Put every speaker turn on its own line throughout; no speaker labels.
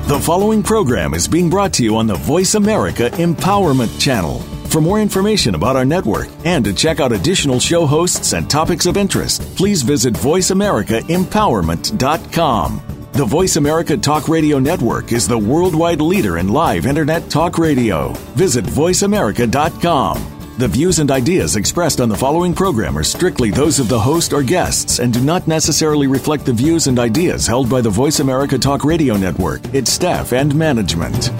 The following program is being brought to you on the Voice America Empowerment Channel. For more information about our network and to check out additional show hosts and topics of interest, please visit voiceamericaempowerment.com. The Voice America Talk Radio Network is the worldwide leader in live Internet talk radio. Visit voiceamerica.com. The views and ideas expressed on the following program are strictly those of the host or guests and do not necessarily reflect the views and ideas held by the Voice America Talk Radio Network, its staff, and management.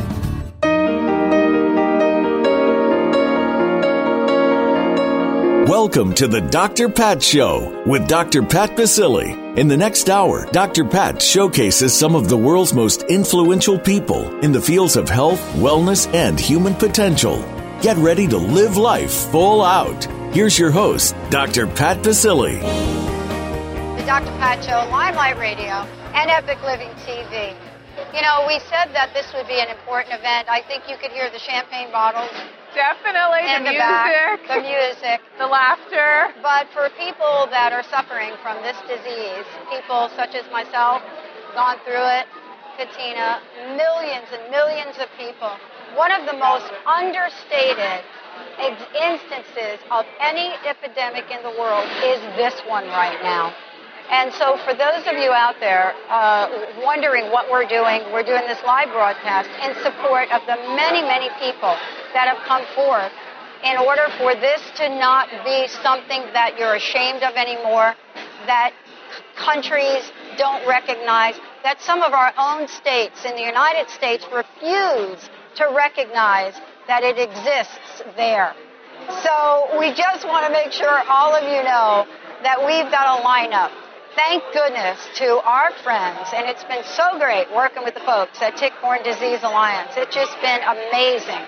Welcome to the Dr. Pat Show with Dr. Pat Baccili. In the next hour, Dr. Pat showcases some of the world's most influential people in the fields of health, wellness, and human potential. Get ready to live life full out. Here's your host, Dr. Pat Baccili.
The Dr. Pat Show, Limelight Radio, and Epic Living TV. You know, we said that this would be an important event. I think you could hear the champagne bottles.
Definitely,
in
the
music.
Back,
the music.
The laughter.
But for people that are suffering from this disease, people such as myself, gone through it, Katina, millions and millions of people, one of the most understated instances of any epidemic in the world is this one right now. And so for those of you out there wondering what we're doing this live broadcast in support of the many, many people that have come forth in order for this to not be something that you're ashamed of anymore, that countries don't recognize, that some of our own states in the United States refuse to recognize that it exists there. So we just want to make sure all of you know that we've got a lineup. Thank goodness to our friends, and it's been so great working with the folks at Tick-Borne Disease Alliance. It's just been amazing.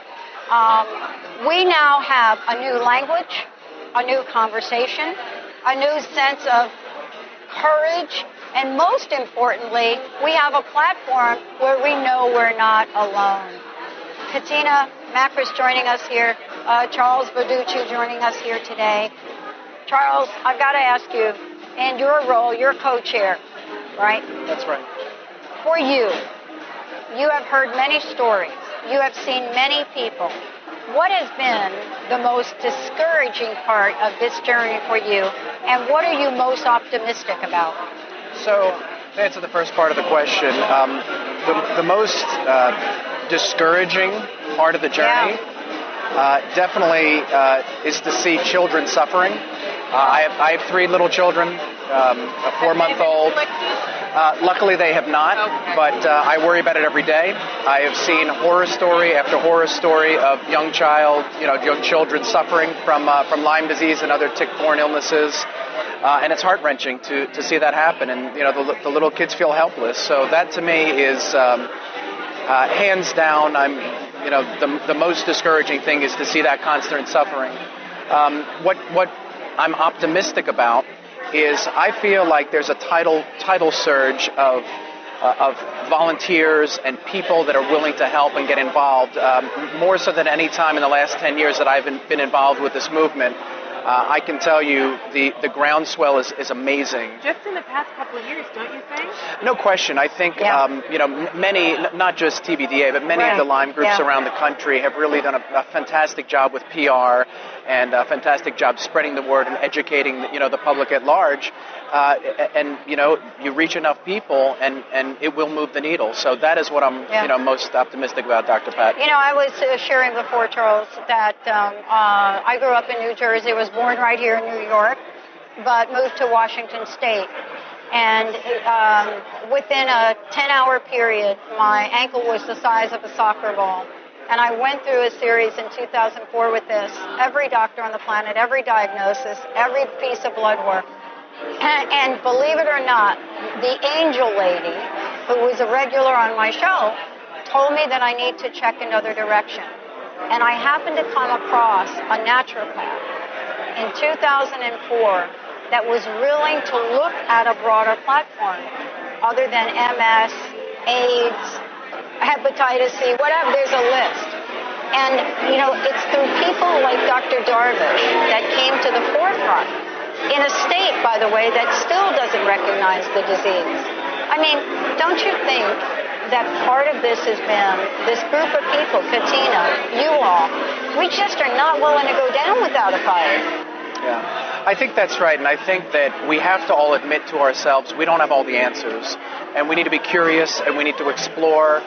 We now have a new language, a new conversation, a new sense of courage, and most importantly, we have a platform where we know we're not alone. Katina Makris joining us here, Charles Verducci joining us here today. Charles, I've got to ask you, in your role, you're co-chair, right?
That's right.
For you have heard many stories. You have seen many people. What has been the most discouraging part of this journey for you, and what are you most optimistic about?
So, to answer the first part of the question, the most discouraging part of the journey definitely is to see children suffering. I have 3 little children, a 4-month-old. Luckily, they have not, but I worry about it every day. I have seen horror story after horror story of young children suffering from Lyme disease and other tick-borne illnesses, and it's heart-wrenching to see that happen. And the little kids feel helpless. So that to me is hands down. The most discouraging thing is to see that constant suffering. What I'm optimistic about is I feel like there's a tidal surge of volunteers and people that are willing to help and get involved, more so than any time in the last 10 years that I've been involved with this movement. I can tell you the groundswell is amazing.
Just in the past couple of years, don't you think?
No question. I think, many, not just TBDA, but many of the Lyme groups around the country have really done a fantastic job with PR and a fantastic job spreading the word and educating, the public at large. You reach enough people and it will move the needle. So that is what I'm, most optimistic about, Dr. Pat.
I was sharing before, Charles, that I grew up in New Jersey, was born right here in New York, but moved to Washington State. And within a 10-hour period, my ankle was the size of a soccer ball. And I went through a series in 2004 with this. Every doctor on the planet, every diagnosis, every piece of blood work. And believe it or not, the angel lady, who was a regular on my show, told me that I need to check another direction. And I happened to come across a naturopath in 2004 that was willing to look at a broader platform other than MS, AIDS, hepatitis C, whatever, there's a list. And, it's through people like Dr. Darvish that came to the forefront in a state, by the way, that still doesn't recognize the disease. I mean, don't you think that part of this has been this group of people, Katina, you all, we just are not willing to go down without a fight.
Yeah, I think that's right, and I think that we have to all admit to ourselves we don't have all the answers, and we need to be curious, and we need to explore.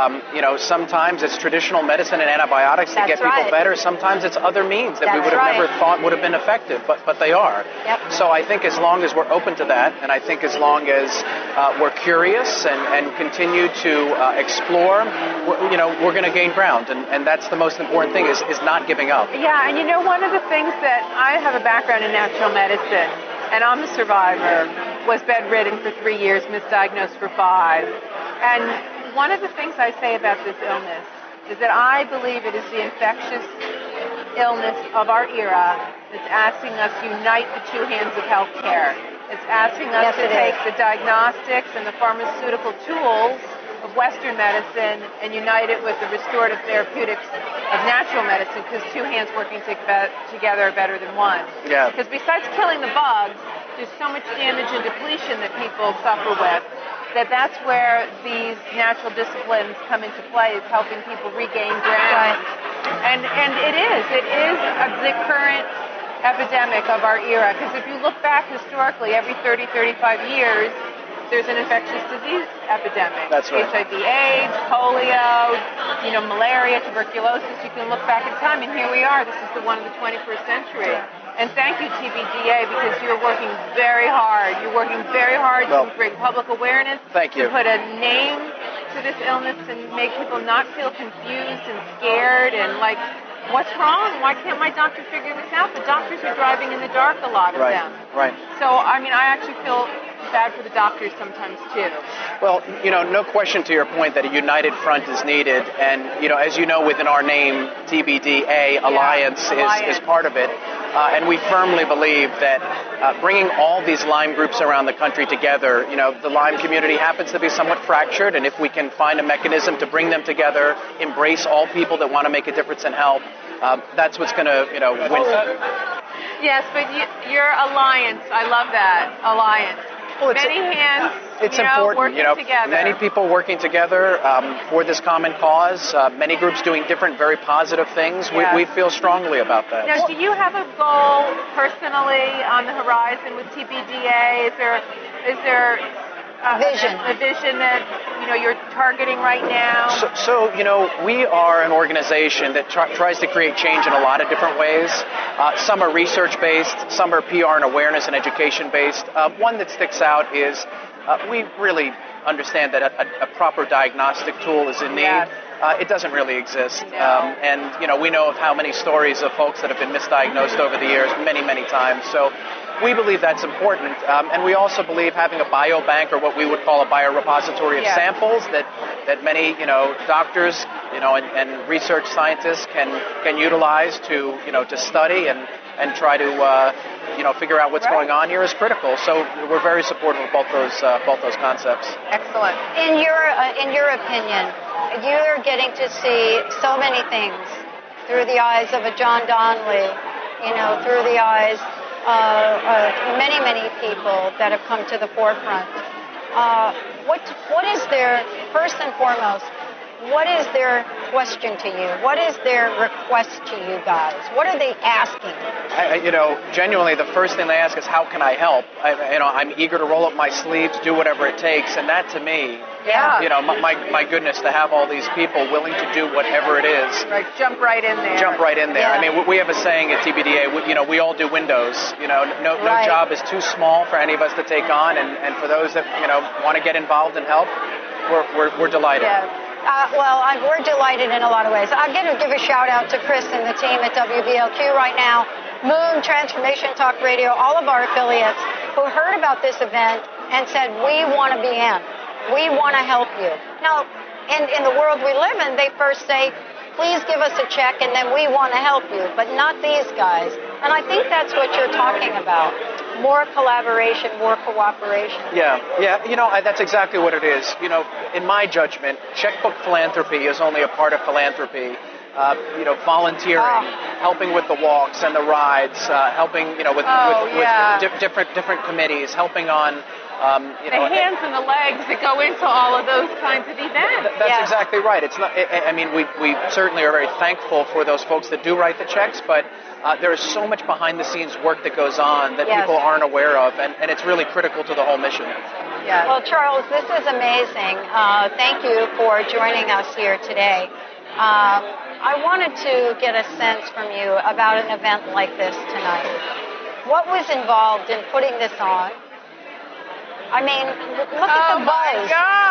Sometimes it's traditional medicine and antibiotics that get people better. Sometimes it's other means that we would have never thought would have been effective, but they are.
Yep.
So I think as long as we're open to that, and I think as long as we're curious and continue to explore, we're going to gain ground, and that's the most important thing is not giving up.
Yeah, and one of the things that I have a background in natural medicine, and I'm a survivor, was bedridden for 3 years, misdiagnosed for 5, and one of the things I say about this illness is that I believe it is the infectious illness of our era that's asking us to unite the two hands of healthcare. It's asking us to take the diagnostics and the pharmaceutical tools of Western medicine and unite it with the restorative therapeutics of natural medicine, because two hands working together are better than one.
Yeah.
Because besides killing the bugs, there's so much damage and depletion that people suffer with, that's where these natural disciplines come into play, is helping people regain ground. And it is the current epidemic of our era, because if you look back historically, every 30, 35 years, there's an infectious disease epidemic.
That's right.
HIV/AIDS, polio, malaria, tuberculosis. You can look back in time, and here we are. This is the one of the 21st century. And thank you, TBDA, because you're working very hard. You're working very hard to bring public awareness.
Thank you.
To put a name to this illness and make people not feel confused and scared and like, what's wrong? Why can't my doctor figure this out? The doctors are driving in the dark, a lot of them.
Right.
So, I actually feel bad for the doctors sometimes, too.
Well, no question to your point that a united front is needed. And, as you know, within our name, TBDA, Alliance is part of it. And we firmly believe that bringing all these Lyme groups around the country together, the Lyme community happens to be somewhat fractured, and if we can find a mechanism to bring them together, embrace all people that want to make a difference and help, that's what's going to, win.
Yes, but your alliance, I love that, alliance.
Well,
many hands,
it's important,
working together.
Many people working together for this common cause, many groups doing different, very positive things.
Yes.
We feel strongly about that.
Now, do you have a goal personally on the horizon with TBDA? Is there a vision that you're targeting right now?
So we are an organization that tries to create change in a lot of different ways. Some are research-based, some are PR and awareness and education-based. One that sticks out is we really understand that a proper diagnostic tool is in need.
Yes.
It doesn't really exist.
No.
And we know of how many stories of folks that have been misdiagnosed over the years, many, many times. So we believe that's important. And we also believe having a biobank, or what we would call a biorepository of samples that many, doctors, and research scientists can utilize to study and try to, figure out what's going on here is critical. So we're very supportive of both those concepts.
Excellent.
In your opinion, you're getting to see so many things through the eyes of a John Donnelly, through the eyes of many, many people that have come to the forefront. What is their, first and foremost, what is their question to you? What is their request to you guys? What are they asking?
Genuinely, the first thing they ask is, how can I help? I'm eager to roll up my sleeves, do whatever it takes, and that to me, my goodness, to have all these people willing to do whatever it is.
Right, jump right in there.
Yeah. I mean, we have a saying at TBDA, we all do windows. No job is too small for any of us to take on, and for those that, want to get involved and help, we're delighted.
Yes. We're delighted in a lot of ways. I'm going to give a shout out to Chris and the team at WBLQ right now, Moon, Transformation Talk Radio, all of our affiliates who heard about this event and said, we want to be in. We want to help you. Now, in the world we live in, they first say, please give us a check and then we want to help you, but not these guys. And I think that's what you're talking about. More collaboration, more cooperation.
Yeah, that's exactly what it is. In my judgment, checkbook philanthropy is only a part of philanthropy. Volunteering, helping with the walks and the rides, helping, with different committees, helping on
The hands and the legs that go into all of those kinds of events.
That's exactly right. It's not. I mean, we certainly are very thankful for those folks that do write the checks, but there is so much behind-the-scenes work that goes on that people aren't aware of, and it's really critical to the whole mission.
Yeah. Well, Charles, this is amazing. Thank you for joining us here today. I wanted to get a sense from you about an event like this tonight. What was involved in putting this on? I mean, look at the buzz.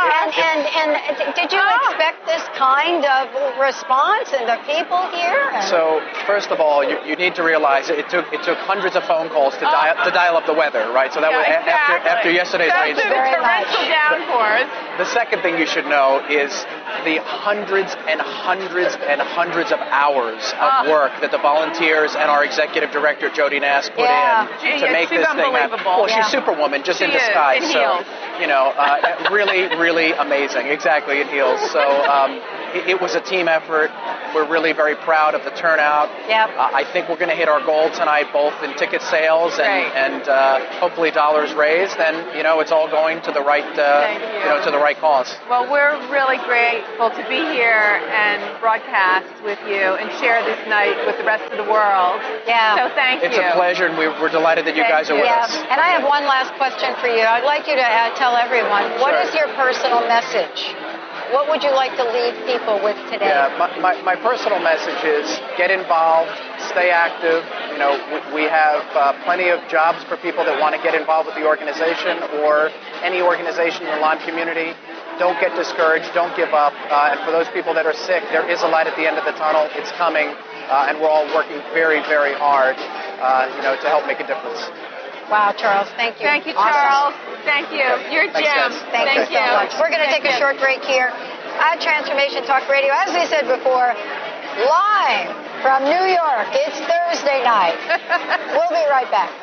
And did you expect this kind of response in the people here?
So, first of all, you need to realize it took hundreds of phone calls to dial up the weather, right? So that was after yesterday's rain.
Torrential downpours.
The second thing you should know is the hundreds and hundreds and hundreds of hours of work that the volunteers and our executive director, Jody Nass, put in to make this thing happen. Well, she's Superwoman just in disguise.
Heels.
Really, really amazing. Exactly, in heels. So it was a team effort. We're really very proud of the turnout. I think we're going to hit our goal tonight, both in ticket sales and hopefully dollars raised. And it's all going to the right, to the right cause.
Well, we're really grateful to be here and broadcast with you and share this night with the rest of the world. So thank you.
It's a pleasure, and we're delighted that you guys are with us.
And I have one last question for you. I'd like you to tell everyone, what is your personal message? What would you like to leave people with today?
My personal message is get involved, stay active. We have plenty of jobs for people that want to get involved with the organization or any organization in the Lyme community. Don't get discouraged. Don't give up. And for those people that are sick, there is a light at the end of the tunnel. It's coming, and we're all working very, very hard, to help make a difference.
Wow, Charles, thank you.
Thank you, Charles. Thank you. You're Jim.
Thank you so much. We're going to take a short break here at Transformation Talk Radio. As we said before, live from New York. It's Thursday night. We'll be right back.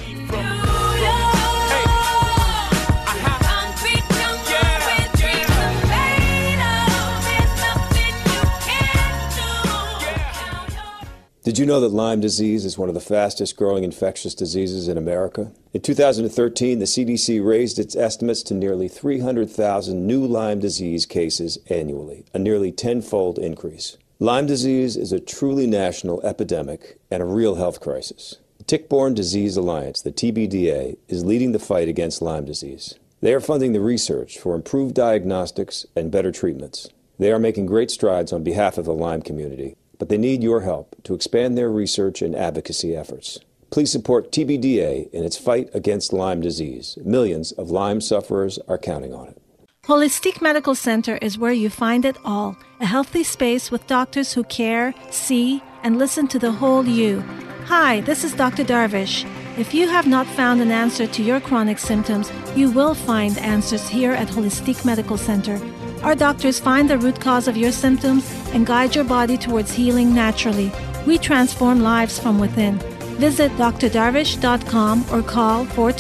Did you know that Lyme disease is one of the fastest growing infectious diseases in America? In 2013, the CDC raised its estimates to nearly 300,000 new Lyme disease cases annually, a nearly tenfold increase. Lyme disease is a truly national epidemic and a real health crisis. The Tick-Borne Disease Alliance, the TBDA, is leading the fight against Lyme disease. They are funding the research for improved diagnostics and better treatments. They are making great strides on behalf of the Lyme community, but they need your help to expand their research and advocacy efforts. Please support TBDA in its fight against Lyme disease. Millions of Lyme sufferers are counting on it.
Holistic Medical Center is where you find it all. A healthy space with doctors who care, see, and listen to the whole you. Hi, this is Dr. Darvish. If you have not found an answer to your chronic symptoms, you will find answers here at Holistic Medical Center. Our doctors find the root cause of your symptoms and guide your body towards healing naturally. We transform lives from within. Visit drdarvish.com or call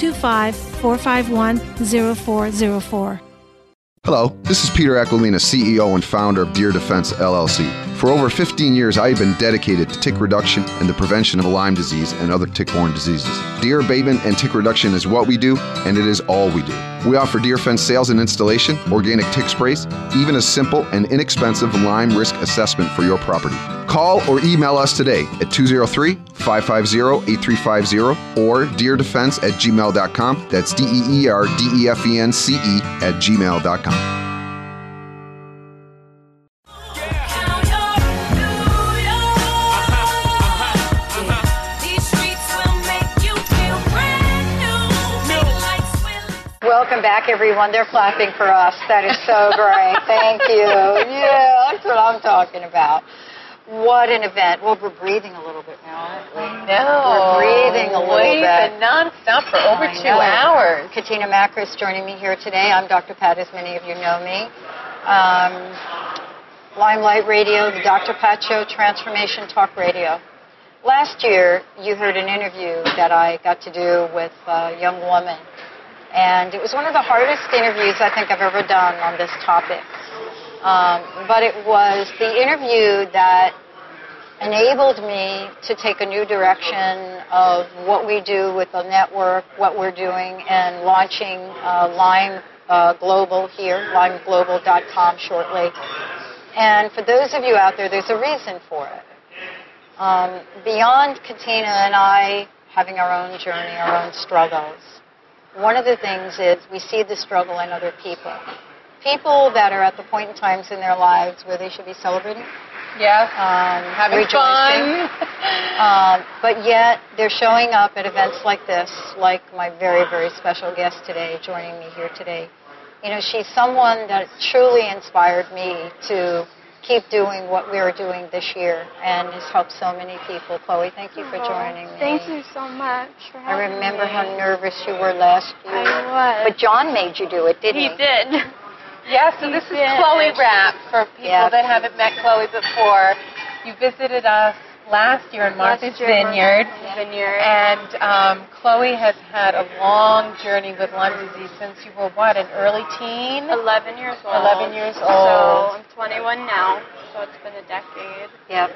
425-451-0404.
Hello, this is Peter Aquilina, CEO and founder of Deer Defense, LLC. For over 15 years, I have been dedicated to tick reduction and the prevention of Lyme disease and other tick-borne diseases. Deer abatement and tick reduction is what we do, and it is all we do. We offer deer fence sales and installation, organic tick sprays, even a simple and inexpensive Lyme risk assessment for your property. Call or email us today at 203-550-8350 or deerdefense@gmail.com. That's DEERDEFENCE@gmail.com.
Welcome back, everyone. They're clapping for us. That is so great. Thank you. Yeah, that's what I'm talking about. What an event. Well, we're breathing a little bit now, aren't we?
No.
We're breathing a little bit.
We've been nonstop for over 2 hours.
Katina Makris joining me here today. I'm Dr. Pat, as many of you know me. Limelight Radio, the Dr. Pat Show, Transformation Talk Radio. Last year, you heard an interview that I got to do with a young woman. And it was one of the hardest interviews I think I've ever done on this topic. But it was the interview that enabled me to take a new direction of what we do with the network, what we're doing, and launching Lyme Global here, lymeglobal.com shortly. And for those of you out there, there's a reason for it. Beyond Katina and I having our own journey, our own struggles, one of the things is we see the struggle in other people. People that are at the point in times in their lives where they should be celebrating.
Yes, having
rejoicing.
fun.
But yet they're showing up at events like this, like my very, very special guest today, joining me here today. You know, she's someone that truly inspired me to keep doing what we're doing this year and has helped so many people. Chloe, thank you for joining me.
Thank you so much for having me.
I remember how nervous you were last year.
I was.
But John made you do it, didn't he?
He did.
Yes, so this is Chloe Rapp for people that haven't met Chloe before. You visited us last year in Martha's Vineyard. And Chloe has had a long journey with Lyme disease since you were, what, an early teen?
11 years old.
11 years old.
So I'm 21 now, so it's been a decade.
Yep.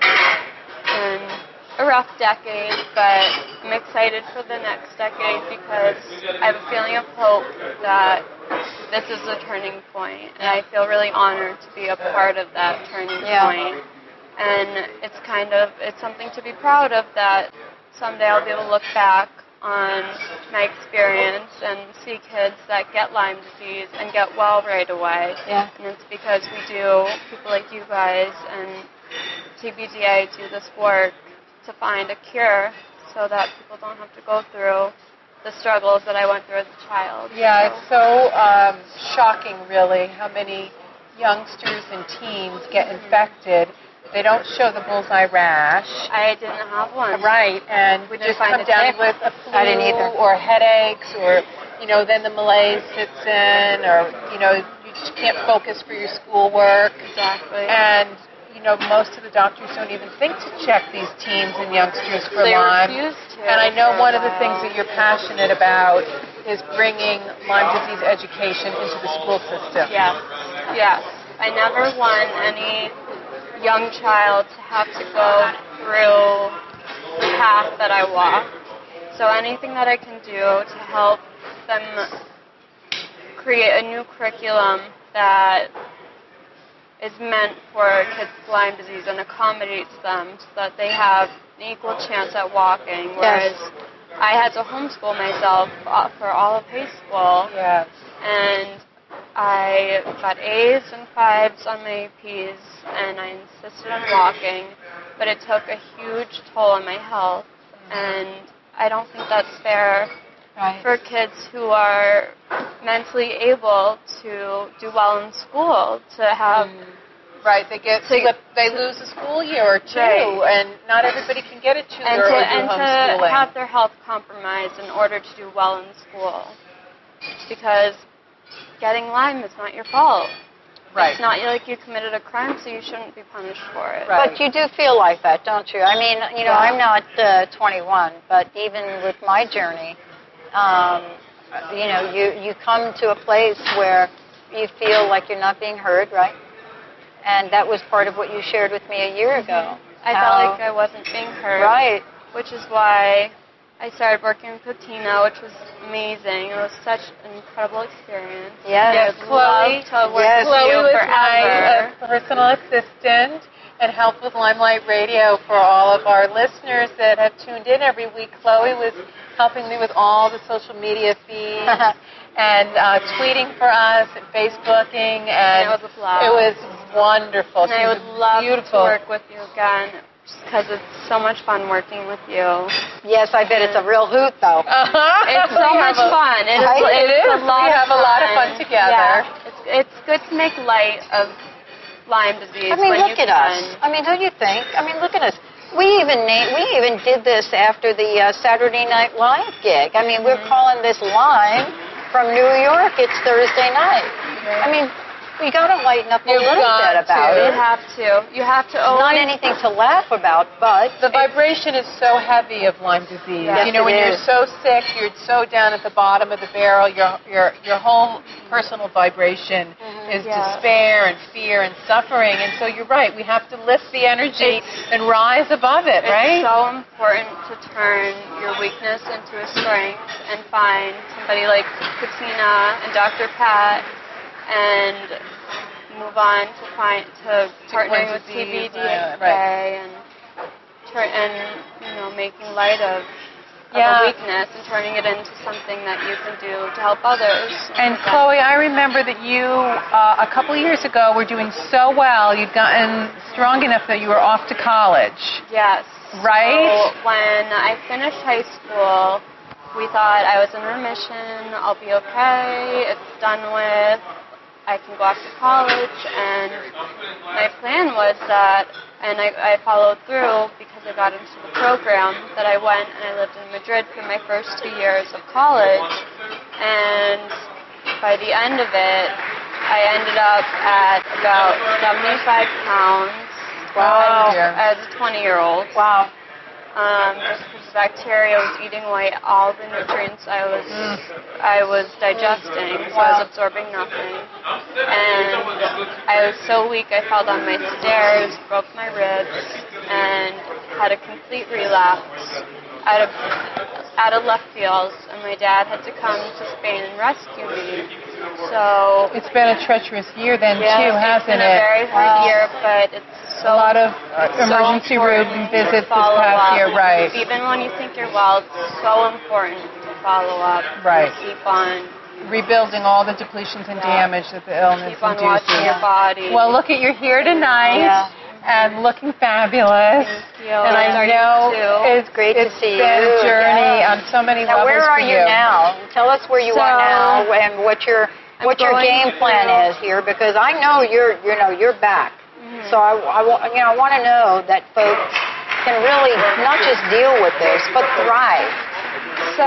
And a rough decade, but I'm excited for the next decade because I have a feeling of hope that this is a turning point, and I feel really honored to be a part of that turning point. And it's something to be proud of, that someday I'll be able to look back on my experience and see kids that get Lyme disease and get well right away.
Yeah.
And it's because people like you guys and TBDA do this work to find a cure so that people don't have to go through the struggles that I went through as a child.
Yeah, it's so shocking, really, how many youngsters and teens get infected. They don't show the bullseye rash.
I didn't have one.
Right, and we just come down with a flu
I didn't either.
or headaches, or, then the malaise sits in, or, you just can't focus for your schoolwork.
Exactly.
And, most of the doctors don't even think to check these teens and youngsters for
They
Lyme.
refuse to.
And I know one of the things that you're passionate about is bringing Lyme disease education into the school system.
Yes. I never want any young child to have to go through the path that I walked. So anything that I can do to help them create a new curriculum that is meant for kids with Lyme disease and accommodates them so that they have an equal chance at walking. Whereas I had to homeschool myself for all of high school.
Yes.
And I got A's and 5s on my APs, and I insisted on walking, but it took a huge toll on my health, and I don't think that's fair for kids who are mentally able to do well in school to have...
Right, they lose a school year or two, and not everybody can get a tutor or do homeschooling.
And to have their health compromised in order to do well in school, because getting Lyme is not your fault.
Right.
It's not like you committed a crime, so you shouldn't be punished for it.
Right.
But you do feel like that, don't you? I mean, I'm not 21, but even with my journey, you come to a place where you feel like you're not being heard, right? And that was part of what you shared with me a year ago.
I felt like I wasn't being heard.
Right.
Which is why I started working with Katina, which was amazing. It was such an incredible experience.
Yes.
I'd love to work with
Chloe
you
was
forever.
my personal assistant and helped with Limelight Radio for all of our listeners that have tuned in every week. Chloe was helping me with all the social media feeds and tweeting for us and Facebooking. And
it was a blast.
It was wonderful.
And I would love to work with you again, just because it's so much fun working with you.
Yes, I bet it's a real hoot, though.
It's so much fun. It is.
We have a lot of fun together.
Yeah. It's good to make light of Lyme disease.
I mean, look at us. I mean, don't you think? I mean, look at us. We even did this after the Saturday Night Live gig. I mean, we're calling this Lyme from New York. It's Thursday night. I mean, We got to lighten up a little bit about
You
it.
have to. You have to always.
Not anything to laugh about, but
The vibration is so heavy of Lyme disease.
Yes,
you know, when
it
you're
is.
so sick, you're so down at the bottom of the barrel. Your whole personal vibration is despair and fear and suffering. And so you're right. We have to lift the energy and rise above it, right?
It's so important to turn your weakness into a strength and find somebody like Katina and Dr. Pat and move on to partnering with TBDA and making light of a weakness and turning it into something that you can do to help others.
And Chloe, I remember that you, a couple years ago, were doing so well. You'd gotten strong enough that you were off to college.
Yes.
Right?
So when I finished high school, we thought I was in remission, I'll be okay, it's done with, I can go off to college, and my plan was that, and I followed through because I got into the program, that I went and I lived in Madrid for my first 2 years of college, and by the end of it, I ended up at about 75 pounds as a 20-year-old.
Wow.
Just because the bacteria was eating away all the nutrients I was digesting, so I was absorbing nothing. And I was so weak, I fell down my stairs, broke my ribs, and had a complete relapse out of left field. And my dad had to come to Spain and rescue me. So
it's been a treacherous year then too, hasn't
it? It's been a very hard year, but it's
a lot of emergency room visits this past year, right?
Even when you think you're well, it's so important to follow up.
Right.
Keep on
rebuilding all the depletions and damage that the illness
induces. Keep on watching your body.
Well, look at, you're here tonight and looking fabulous.
Thank you.
And I know
it's great to see you.
It's been a journey on so many levels.
Now, where are you now? Tell us where you are now and what your game plan is here, because I know you're back. So I want to know that folks can really not just deal with this, but thrive.
So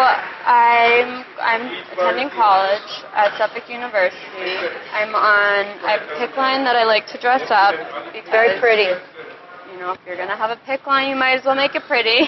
I'm attending college at Suffolk University. I have a PICC line that I like to dress up. Because,
very pretty.
You know, if you're going to have a PICC line, you might as well make it pretty.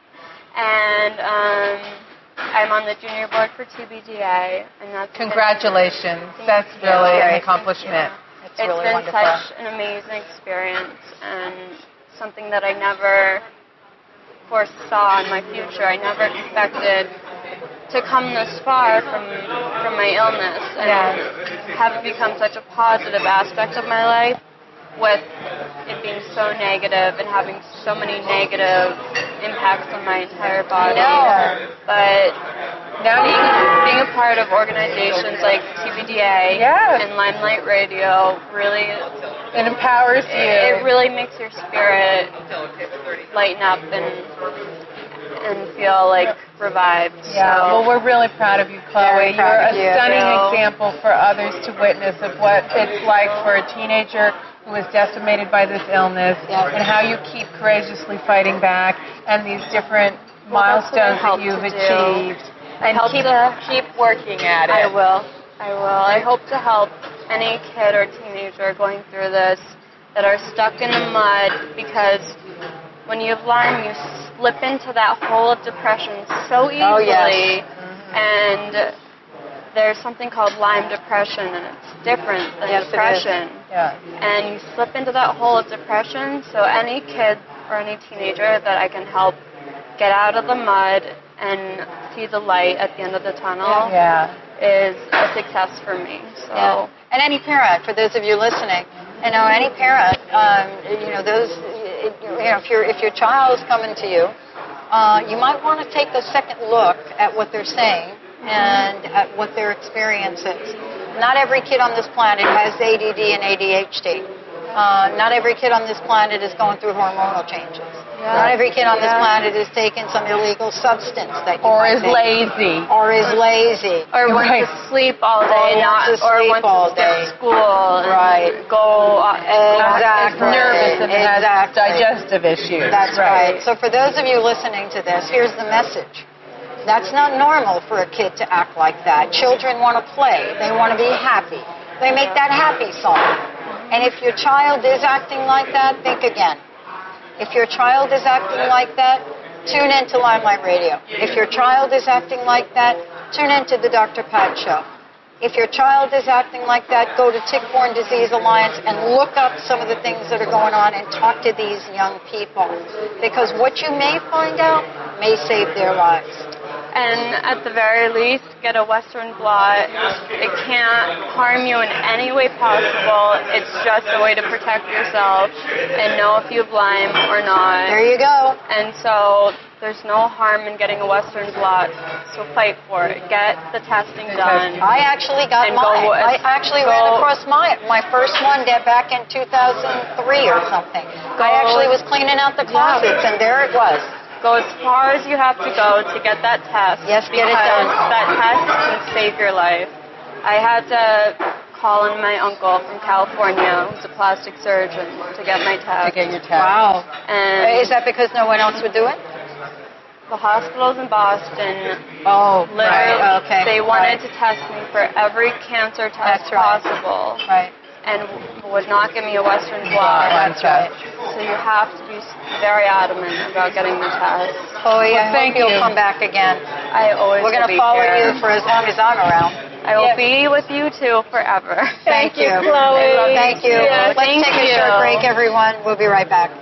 And I'm on the junior board for TBDA, and that's
congratulations. That's really an accomplishment.
It's really been wonderful. Such an amazing experience and something that I never foresaw in my future. I never expected to come this far from my illness and have it become such a positive aspect of my life, with it being so negative and having so many negative impacts on my entire body. But now being a part of organizations like TBDA and Limelight Radio really
it empowers you.
It really makes your spirit lighten up and feel like revived.
Yeah, well, we're really proud of you, Chloe. You're a stunning example for others to witness of what it's like for a teenager who is decimated by this illness and how you keep courageously fighting back and these different milestones that you've achieved. And keep working at it.
I will. I hope to help any kid or teenager going through this that are stuck in the mud, because when you have Lyme, you slip into that hole of depression so easily. And there's something called Lyme depression, and it's different than depression. And you slip into that hole of depression, so any kid or any teenager that I can help get out of the mud and see the light at the end of the tunnel is a success for me. So.
And any parent, for those of you listening, any parent, if your child is coming to you, you might want to take a second look at what they're saying and at what their experience is. Not every kid on this planet has ADD and ADHD. Not every kid on this planet is going through hormonal changes. Not every kid on this planet is taking some illegal substance that you
or is lazy.
Or is lazy.
Or wants to sleep all day, or wants to skip school and go
nervous and has digestive issues.
That's right. So for those of you listening to this, here's the message. That's not normal for a kid to act like that. Children want to play. They want to be happy. They make that happy song. And if your child is acting like that, think again. If your child is acting like that, tune into Limelight Radio. If your child is acting like that, tune into the Dr. Pat Show. If your child is acting like that, go to Tick-Borne Disease Alliance and look up some of the things that are going on and talk to these young people. Because what you may find out may save their lives.
And at the very least, get a Western blot. It can't harm you in any way possible. It's just a way to protect yourself and know if you have Lyme or not.
There you go.
And so there's no harm in getting a Western blot. So fight for it. Get the testing done.
I actually got mine. I actually ran across my first one back in 2003 or something. I actually was cleaning out the closets, and there it was.
Go as far as you have to go to get that test.
Yes, get it done.
That test can save your life. I had to call in my uncle from California, who's a plastic surgeon, to get my test.
To get your test. Wow.
And
is that because no one else would do it?
The hospitals in Boston,
right. Okay.
They wanted to test me for every cancer test possible.
Right.
And would not give me a Western blot.
That's right.
So you have to be very adamant about getting the test.
Chloe, I hope you'll come back again.
I always
We're going to follow you for as long as I'm around.
I will be with you too forever.
Thank you,
Chloe.
Thank you.
Yes,
Let's take a short break, everyone. We'll be right back.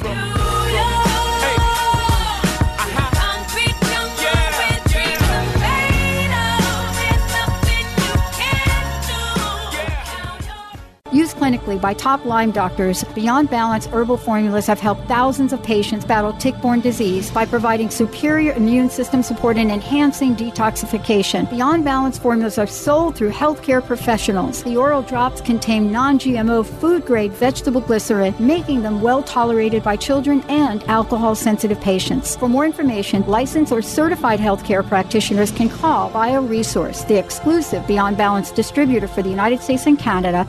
Used clinically by top Lyme doctors, Beyond Balance herbal formulas have helped thousands of patients battle tick-borne disease by providing superior immune system support and enhancing detoxification. Beyond Balance formulas are sold through healthcare professionals. The oral drops contain non-GMO food-grade vegetable glycerin, making them well-tolerated by children and alcohol-sensitive patients. For more information, licensed or certified healthcare practitioners can call BioResource, the exclusive Beyond Balance distributor for the United States and Canada,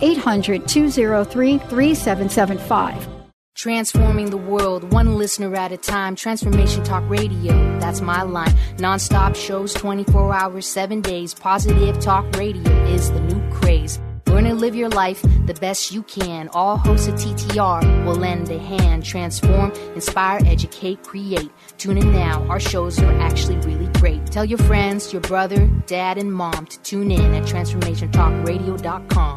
800-203-3775.
Transforming the world, one listener at a time. Transformation Talk Radio, that's my line. Non-stop shows, 24 hours, 7 days. Positive Talk Radio is the new craze. Learn and live your life the best you can. All hosts of TTR will lend a hand. Transform, inspire, educate, create. Tune in now. Our shows are actually really great. Tell your friends, your brother, dad, and mom to tune in at TransformationTalkRadio.com.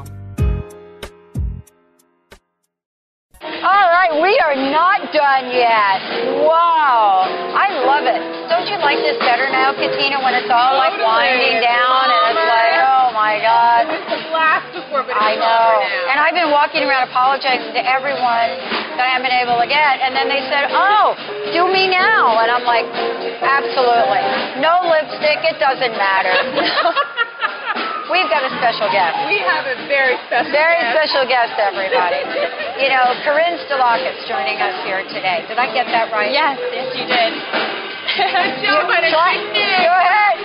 All right, we are not done yet. Wow, I love it. Don't you like this better now, Katina, when it's all like winding down and it's like, oh my God.
It was a blast before, but
I know. And I've been walking around apologizing to everyone that I haven't been able to get, and then they said, oh, do me now. And I'm like, absolutely. No lipstick, it doesn't matter. We've got a special guest.
We have a very special
guest, everybody. You know, Corinne Stalakis joining us here today. Did I get that right?
Yes, you did.
Go ahead.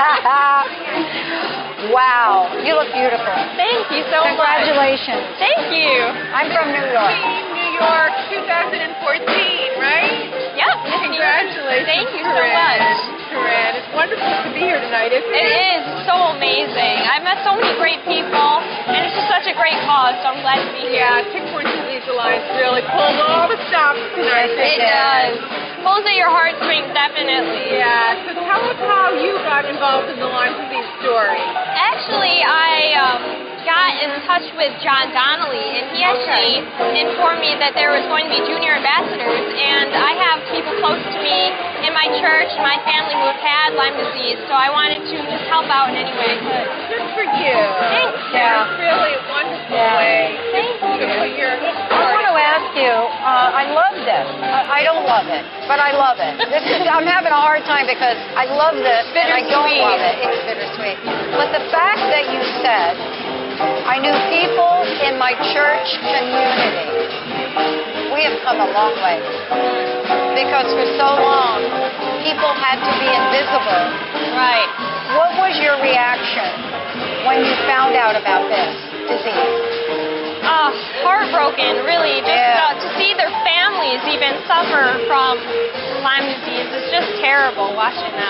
Wow, you look beautiful.
Thank you so much.
Congratulations.
Thank you.
I'm from New York.
New York 2014, right?
Yep.
Congratulations.
Thank you so much.
Corinne, it's wonderful to be here tonight, isn't it?
It is so amazing. I've met so many great people, and it's just such a great cause, so I'm glad to be here.
Yeah, Tick-Borne Disease Alliance really pulled all the stops tonight.
It does. Pulls at your heartstrings, definitely.
Yeah, so tell us how you got involved in the Lyme disease story.
Actually, I got in touch with John Donnelly, and he actually informed me that there was going to be junior ambassadors, and I have people close to me in my church and my family who have had Lyme disease, so I wanted to just help out in any way I could.
Good for you.
Thanks.
Yeah, it's really a wonderful way.
Thank you.
To put your
I want to ask you, I love this. I don't love it, but I love it. I'm having a hard time because I love this and I don't love it. It's bittersweet. But the fact that you said, I knew people in my church community, we have come a long way. Because for so long, people had to be invisible.
Right.
What was your reaction when you found out about this disease?
Heartbroken, really. Just to see their families even suffer from Lyme disease is just terrible watching them.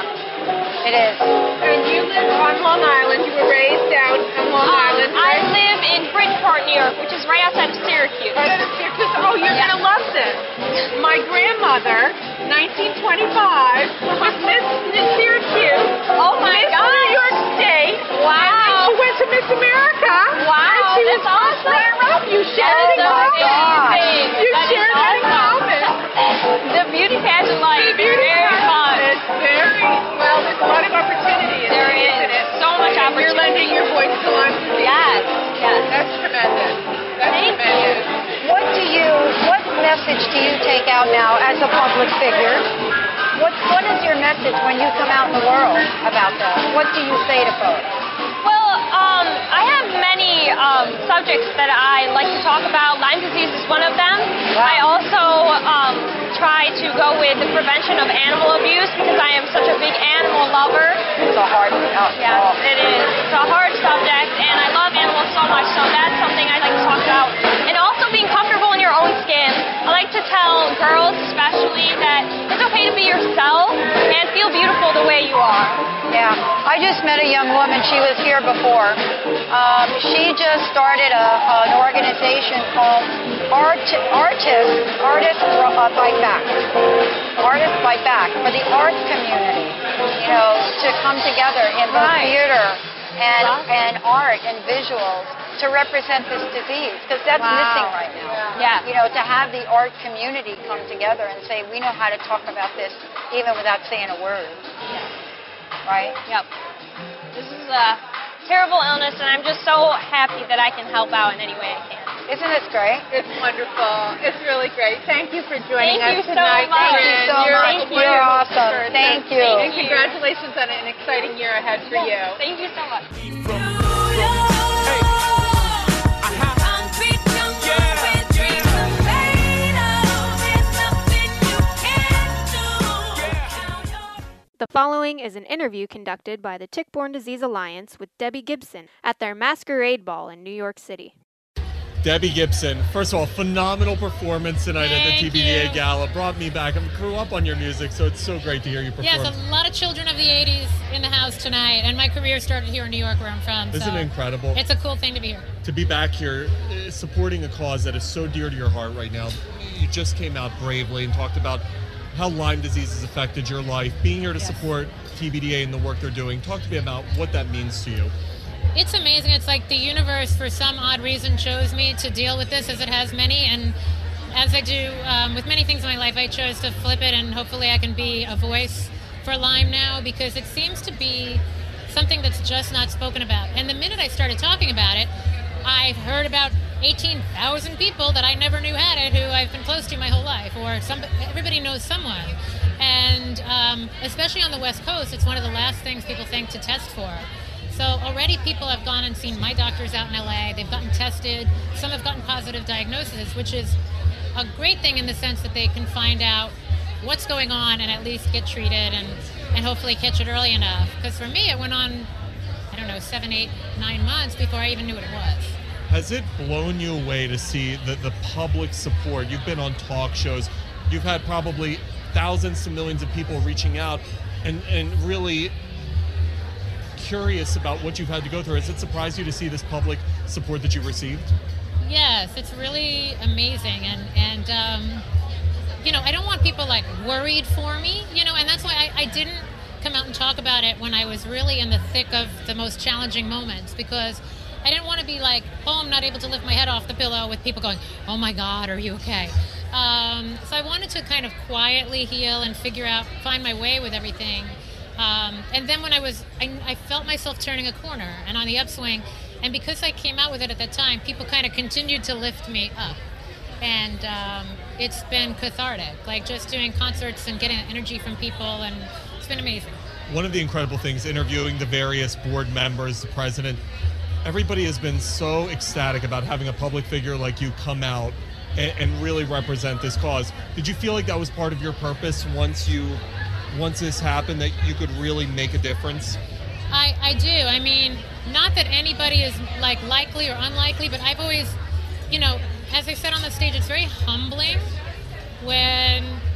It is.
And you live on Long Island. You were raised down on Long Island, right?
I live in Bridgeport, New York, which is right outside of Syracuse.
Oh, you're going to love this. My grandmother, 1925, was Miss Syracuse.
Oh, my
Miss
God.
New York State.
Wow.
And she went to Miss America.
Wow,
And she was
that's awesome.
runner-up. You shared it in common. You shared it in common.
The beauty pageant life is very fun.
It's very, well, there's a lot of opportunity.
There is.
Isn't it?
So much
And
opportunity.
you're lending your voice to Lyme disease.
Yes.
That's tremendous. That's tremendous.
What message do you take out now as a public figure? What is your message when you come out in the world about that? What do you say to folks?
Well, I have many subjects that I like to talk about. Lyme disease is one of them.
Wow.
I also try to go with the prevention of animal abuse because I am such a big animal lover.
It's a hard one.
Yes, it is. It's a hard subject, and I love animals so much, so that's something I like to talk about. And also being comfortable in your own skin. I like to tell girls especially that it's okay to be yourself and feel beautiful the way you are.
Yeah, I just met a young woman. She was here before. She just started an organization called Artists Fight Back. Artists Fight Back for the arts community. You know, to come together in both theater and art and visuals to represent this disease, because that's missing right now.
Yeah.
You know, to have the art community come together and say, we know how to talk about this even without saying a word. Right?
Yep. This is a terrible illness, and I'm just so happy that I can help out in any way I can.
Isn't this great?
It's wonderful. It's really great. Thank you for joining
Thank
us
you
tonight.
so much.
Thank you so much. You're awesome. Thank you.
And congratulations on an exciting year ahead for you.
Thank you so much.
The following is an interview conducted by the Tick-Borne Disease Alliance with Debbie Gibson at their Masquerade Ball in New York City.
Debbie Gibson, first of all, phenomenal performance tonight at the TBDA Gala. Brought me back. I grew up on your music, so it's so great to hear you perform.
Yes, a lot of children of the 80s in the house tonight, and my career started here in New York where I'm from.
Isn't it incredible?
It's a cool thing to be here.
To be back here, supporting a cause that is so dear to your heart right now. You just came out bravely and talked about how Lyme disease has affected your life. Being here to support TBDA and the work they're doing. Talk to me about what that means to you.
It's amazing. It's like the universe, for some odd reason, chose me to deal with this, as it has many. And as I do with many things in my life, I chose to flip it, and hopefully I can be a voice for Lyme now, because it seems to be something that's just not spoken about. And the minute I started talking about it, I've heard about 18,000 people that I never knew had it, who I've been close to my whole life, or everybody knows someone. And especially on the West Coast, it's one of the last things people think to test for. So already people have gone and seen my doctors out in LA. They've gotten tested. Some have gotten positive diagnoses, which is a great thing in the sense that they can find out what's going on and at least get treated and hopefully catch it early enough. Because for me, it went on, 7, 8, 9 months before I even knew what it was.
Has it blown you away to see the public support? You've been on talk shows. You've had probably thousands to millions of people reaching out and really curious about what you've had to go through. Has it surprised you to see this public support that you've received?
Yes, it's really amazing. And I don't want people worried for me, and that's why I didn't come out and talk about it when I was really in the thick of the most challenging moments, because I didn't want to be like, I'm not able to lift my head off the pillow with people going, oh my God, are you okay? So I wanted to kind of quietly heal and find my way with everything. And then when I felt myself turning a corner and on the upswing, and because I came out with it at that time, people kind of continued to lift me up. And it's been cathartic, just doing concerts and getting energy from people, and it's been amazing.
One of the incredible things, interviewing the various board members, the president, everybody has been so ecstatic about having a public figure like you come out and really represent this cause. Did you feel like that was part of your purpose once this happened, that you could really make a difference?
I do. I mean, not that anybody is likely or unlikely, but I've always, as I said on the stage, it's very humbling when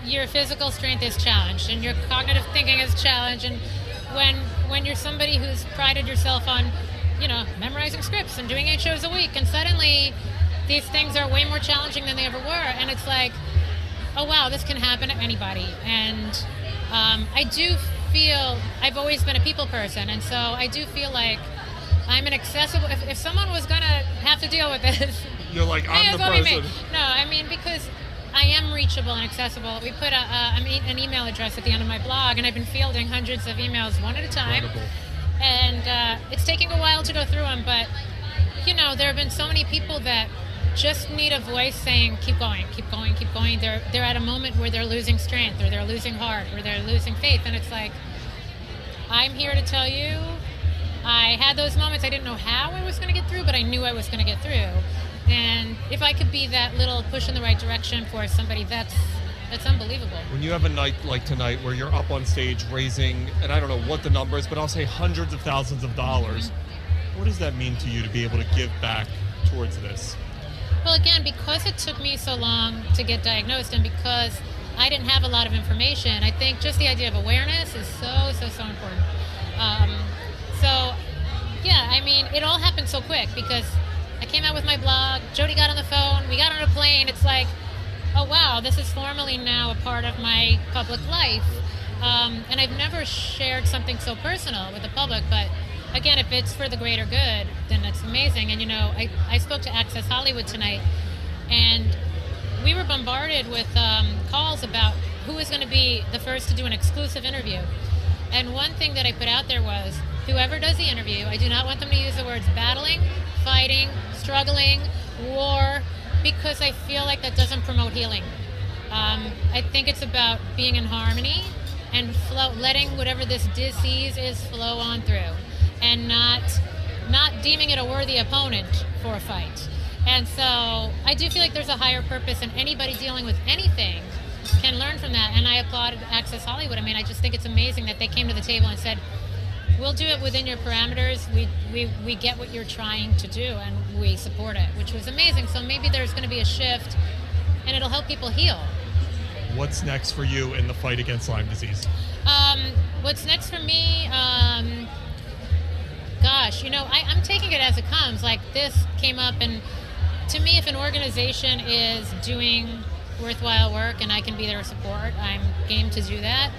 your physical strength is challenged and your cognitive thinking is challenged, and when you're somebody who's prided yourself on, memorizing scripts and doing 8 shows a week, and suddenly these things are way more challenging than they ever were, and it's like, oh wow, this can happen to anybody. And I do feel, I've always been a people person, and so I do feel like I'm an accessible, if someone was going to have to deal with this,
you're like, I'm the person.
No, I mean, because I am reachable and accessible. We put an email address at the end of my blog, and I've been fielding hundreds of emails one at a time.
Incredible.
And it's taking a while to go through them, but, there have been so many people that just need a voice saying, keep going, keep going, keep going. They're at a moment where they're losing strength, or they're losing heart, or they're losing faith, and it's like, I'm here to tell you, I had those moments. I didn't know how I was going to get through, but I knew I was going to get through. And if I could be that little push in the right direction for somebody, that's unbelievable.
When you have a night like tonight where you're up on stage raising, and I don't know what the number is, but I'll say hundreds of thousands of dollars, what does that mean to you to be able to give back towards this?
Well, again, because it took me so long to get diagnosed, and because I didn't have a lot of information, I think just the idea of awareness is so important. It all happened so quick because I came out with my blog, Jody got on the phone, we got on a plane. It's like, oh wow, this is formally now a part of my public life. And I've never shared something so personal with the public, but again, if it's for the greater good, then that's amazing. And I spoke to Access Hollywood tonight, and we were bombarded with calls about who was going to be the first to do an exclusive interview. And one thing that I put out there was, whoever does the interview, I do not want them to use the words battling, fighting, struggling, war, because I feel like that doesn't promote healing. I think it's about being in harmony and letting whatever this disease is flow on through, and not deeming it a worthy opponent for a fight. And so I do feel like there's a higher purpose, and anybody dealing with anything can learn from that. And I applaud Access Hollywood. I just think it's amazing that they came to the table and said, we'll do it within your parameters. We get what you're trying to do, and we support it, which was amazing. So maybe there's going to be a shift, and it'll help people heal.
What's next for you in the fight against Lyme disease?
What's next for me? I'm taking it as it comes. Like, this came up, and to me, if an organization is doing worthwhile work and I can be their support, I'm game to do that.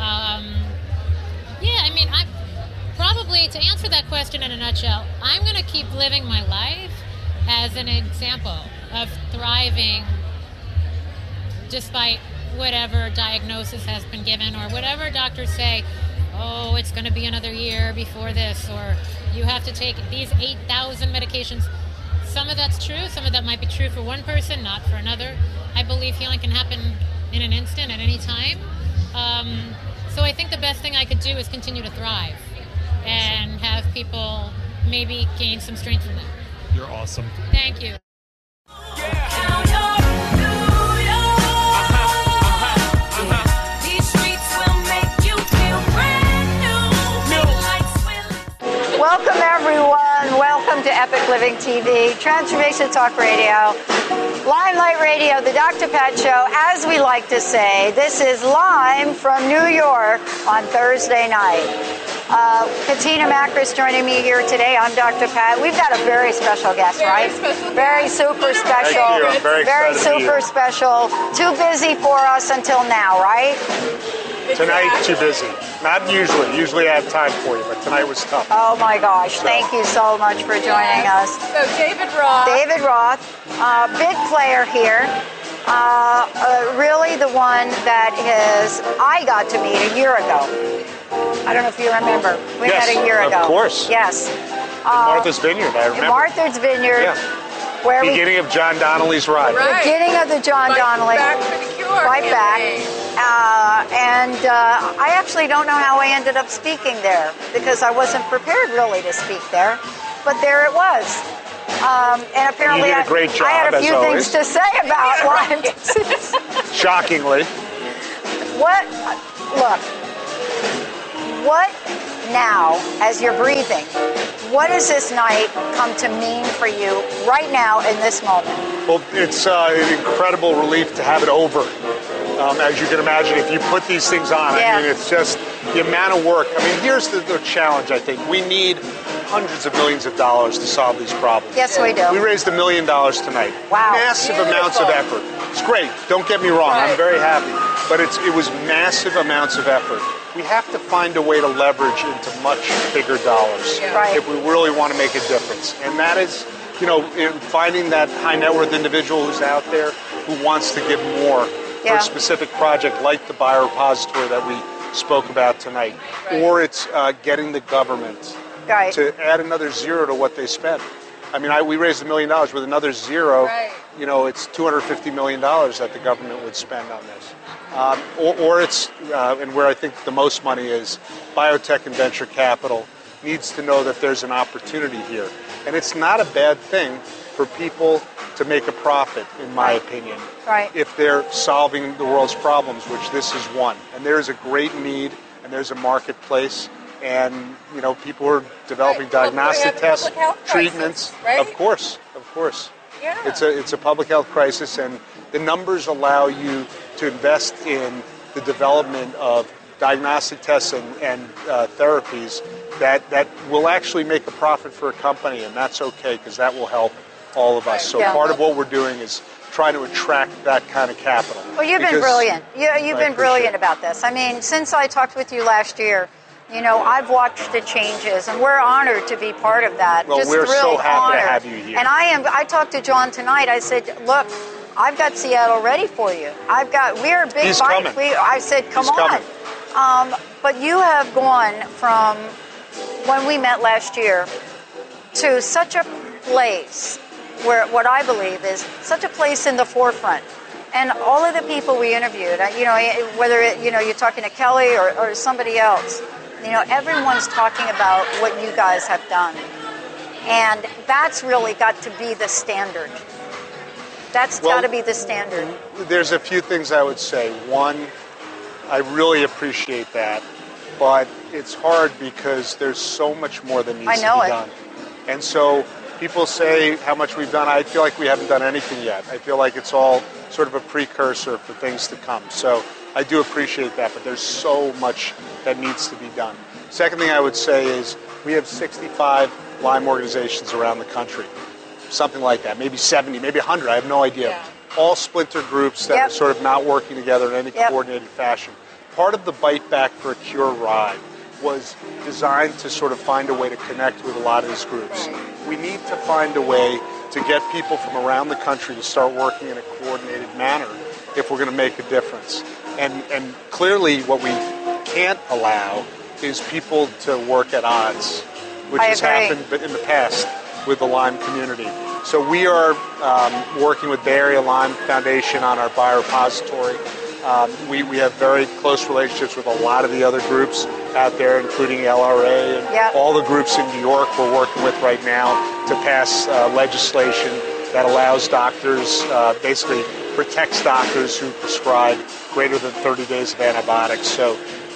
I'm probably, to answer that question in a nutshell, I'm going to keep living my life as an example of thriving despite whatever diagnosis has been given, or whatever doctors say, oh, it's going to be another year before this, or you have to take these 8,000 medications. Some of that's true. Some of that might be true for one person, not for another. I believe healing can happen in an instant at any time. So I think the best thing I could do is continue to thrive and have people maybe gain some strength from that.
You're awesome.
Thank you.
Welcome, everyone. Welcome to Epic Living TV, Transformation Talk Radio, Limelight Radio, the Dr. Pat Show. As we like to say, this is live from New York on Thursday night. Katina Makris joining me here today. I'm Dr. Pat. We've got a very special guest, right? Very super special.
Thank you. I'm very
super special. Too busy for us until now, right?
Tonight, too busy. Not usually. Usually I have time for you, but tonight was tough.
Oh my gosh. Thank you so much for joining us.
So David Roth.
David Roth, big player here. Really the one that I got to meet a year ago. I don't know if you remember. We met a year ago.
Of course.
Yes.
In Martha's Vineyard, I remember.
In Martha's Vineyard.
Yeah. Beginning of John Donnelly's ride.
Right. Beginning of the John Donnelly. Fight Back. I actually don't know how I ended up speaking there, because I wasn't prepared really to speak there, but there it was. And apparently
you did a great job,
I had a few things to say about Lyme disease.
Shockingly.
What now, as you're breathing, what does this night come to mean for you right now in this moment?
Well, it's an incredible relief to have it over. As you can imagine, if you put these things on, I mean, it's just the amount of work. I mean, here's the challenge, I think. We need hundreds of millions of dollars to solve these problems.
Yes, we do.
We raised $1 million tonight.
Wow.
Massive amounts of effort. It's great. Don't get me wrong. I'm very happy. But it was massive amounts of effort. We have to find a way to leverage into much bigger dollars if we really want to make a difference. And that is, finding that high net worth individual who's out there who wants to give more for a specific project like the biorepository that we spoke about tonight. Or it's getting the government to add another zero to what they spend. I mean, we raised $1 million with another zero. It's $250 million that the government would spend on this. Or it's, and where I think the most money is, biotech and venture capital needs to know that there's an opportunity here. And it's not a bad thing for people to make a profit, in my opinion, if they're solving the world's problems, which this is one. And there's a great need, and there's a marketplace, and people are developing diagnostic tests, treatments. Of course. Yeah. It's a public health crisis, and the numbers allow you to invest in the development of diagnostic tests and therapies that will actually make a profit for a company, and that's okay because that will help all of us. So part of what we're doing is trying to attract that kind of capital.
Well, you've been brilliant. You've been brilliant about this. I mean, since I talked with you last year, I've watched the changes, and we're honored to be part of that.
Well, we're so happy to have you here.
And I talked to John tonight. I said, look, I've got Seattle ready for you. We're a big
He's
bike.
Coming.
I said, come
He's
on.
Coming.
But you have gone from when we met last year to such a place where what I believe is such a place in the forefront. And all of the people we interviewed, whether you're talking to Kelly or somebody else, everyone's talking about what you guys have done. And that's really got to be the standard. That's got to be the standard.
There's a few things I would say. One, I really appreciate that, but it's hard because there's so much more that needs to be done. And so people say how much we've done. I feel like we haven't done anything yet. I feel like it's all sort of a precursor for things to come. So I do appreciate that, but there's so much that needs to be done. Second thing I would say is we have 65 Lyme organizations around the country. Something like that, maybe 70, maybe 100, I have no idea. Yeah. All splinter groups that are sort of not working together in any coordinated fashion. Part of the Bite Back for a Cure ride was designed to sort of find a way to connect with a lot of these groups. We need to find a way to get people from around the country to start working in a coordinated manner if we're going to make a difference. And clearly what we can't allow is people to work at odds, which has happened in the past with the Lyme community. So we are working with Bay Area Lyme Foundation on our biorepository. We have very close relationships with a lot of the other groups out there, including LRA and all the groups in New York we're working with right now to pass legislation that allows doctors, basically protects doctors who prescribe greater than 30 days of antibiotics. So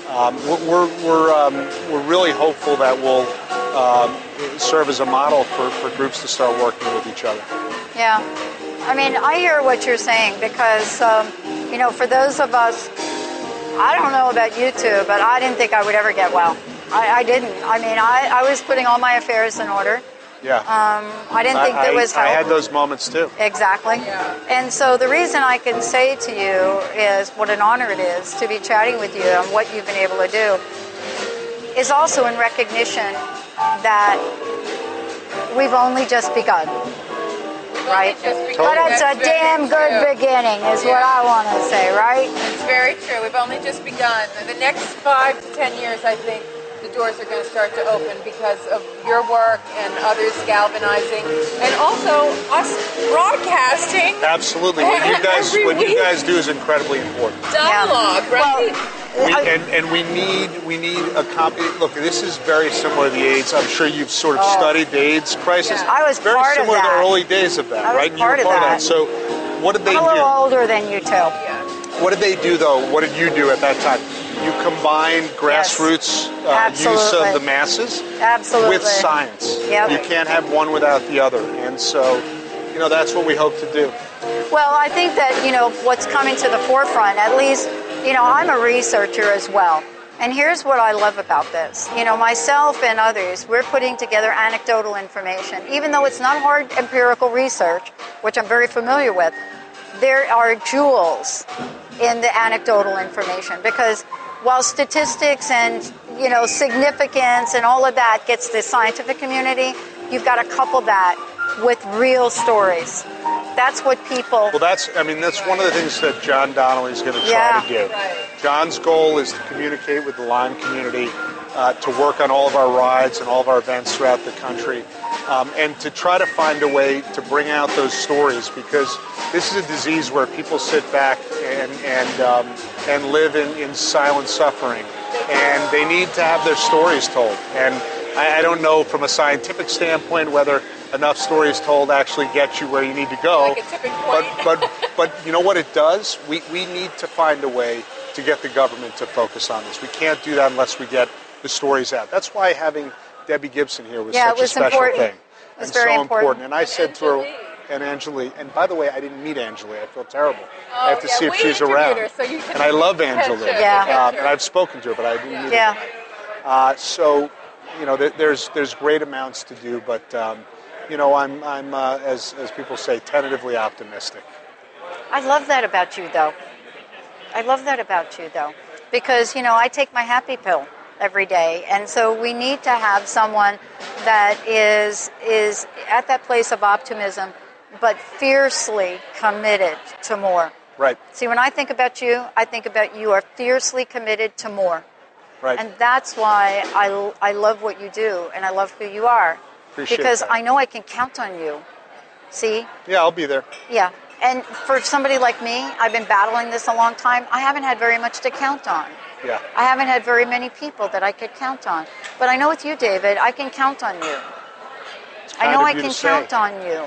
we're really hopeful that we'll serve as a model for groups to start working with each other.
Yeah. I mean, I hear what you're saying because, for those of us, I don't know about you two, but I didn't think I would ever get well. I didn't. I mean, I was putting all my affairs in order.
Yeah.
I didn't think there was help.
I had those moments too.
Exactly. Yeah. And so the reason I can say to you is what an honor it is to be chatting with you and what you've been able to do is also in recognition that we've only just begun. Right? But it's a damn good beginning is what I want to say, right?
It's very true. We've only just begun. In the next 5 to 10 years, I think, the doors are going to start to open because of your work and others galvanizing, and also us broadcasting.
Absolutely. What you guys do is incredibly important.
Dialogue, right?
Well, we need a copy. Look, this is very similar to the AIDS. I'm sure you've sort of studied the AIDS crisis.
Yeah. I was
very
part
similar
of that.
to the early days of that, right?
I was part of that.
So, what did they do?
I'm a little older than you two.
Yeah.
What did they do, though? What did you do at that time? You combined grassroots use of the masses with science.
Yep.
You can't have one without the other. And so, that's what we hope to do.
Well, I think that, what's coming to the forefront, at least, I'm a researcher as well. And here's what I love about this. Myself and others, we're putting together anecdotal information. Even though it's not hard empirical research, which I'm very familiar with, there are jewels in the anecdotal information. Because while statistics and, significance and all of that gets the scientific community, you've got to couple that with real stories. That's what people...
Well, that's one of the things that John Donnelly is going to try to do. Right. John's goal is to communicate with the Lyme community, to work on all of our rides and all of our events throughout the country, and to try to find a way to bring out those stories, because this is a disease where people sit back and live in silent suffering, and they need to have their stories told. And I don't know from a scientific standpoint whether enough stories told actually get you where you need to go.
Like a tipping point.
But you know what it does? We need to find a way to get the government to focus on this. We can't do that unless we get the stories out. That's why having Debbie Gibson here was such a special thing.
It was very important.
And I said to her, and Angelique, and by the way, I didn't meet Angelique. I feel terrible. I have to see if she's around. And I love Angelique. And I've spoken to her, but I didn't meet her. So, there's great amounts to do, but I'm as people say, tentatively optimistic.
I love that about you, though. Because, I take my happy pill every day. And so we need to have someone that is at that place of optimism, but fiercely committed to more.
Right.
See, when I think about you are fiercely committed to more.
Right.
And that's why I love what you do, and I love who you are.
Appreciate
because
that.
I know I can count on you. See?
Yeah, I'll be there.
Yeah. And for somebody like me, I've been battling this a long time. I haven't had very much to count on.
Yeah.
I haven't had very many people that I could count on. But I know with you, David, I can count on you. I know I can count on you.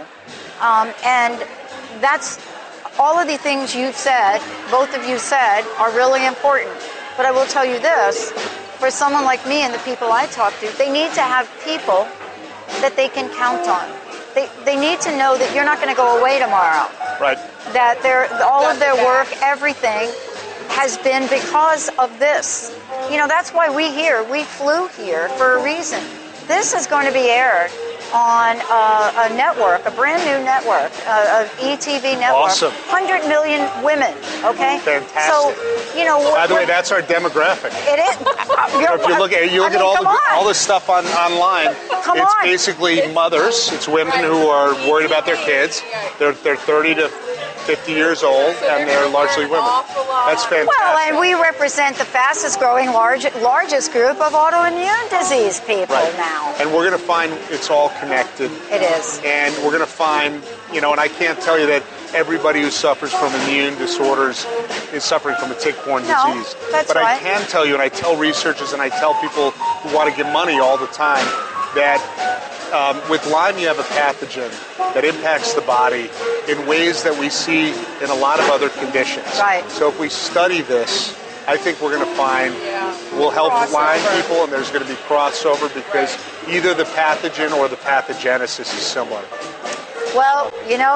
And that's all of the things you've said, both of you said, are really important. But I will tell you this, for someone like me and the people I talk to, they need to have people that they can count on. They need to know that you're not going to go away tomorrow.
Right.
That all of their work, everything, has been because of this. That's why we flew here for a reason. This is going to be aired on a network, a brand new network, an ETV network.
Awesome.
100 million women, okay?
Fantastic.
So,
by the way, that's our demographic.
It is.
If you look at all the stuff online, it's basically mothers. It's women who are worried about their kids. They're 30 to 50 years old, and they're largely women. That's fantastic.
Well, and we represent the fastest growing, largest group of autoimmune disease people now.
And we're going to find it's all connected.
It is.
And we're going to find, and I can't tell you that everybody who suffers from immune disorders is suffering from a tick-borne disease.
That's
but I can tell you, and I tell researchers and I tell people who want to give money all the time, that with Lyme you have a pathogen that impacts the body in ways that we see in a lot of other conditions.
Right.
So if we study this, I think we're going to find we'll help Lyme people, and there's going to be crossover because either the pathogen or the pathogenesis is similar.
Well,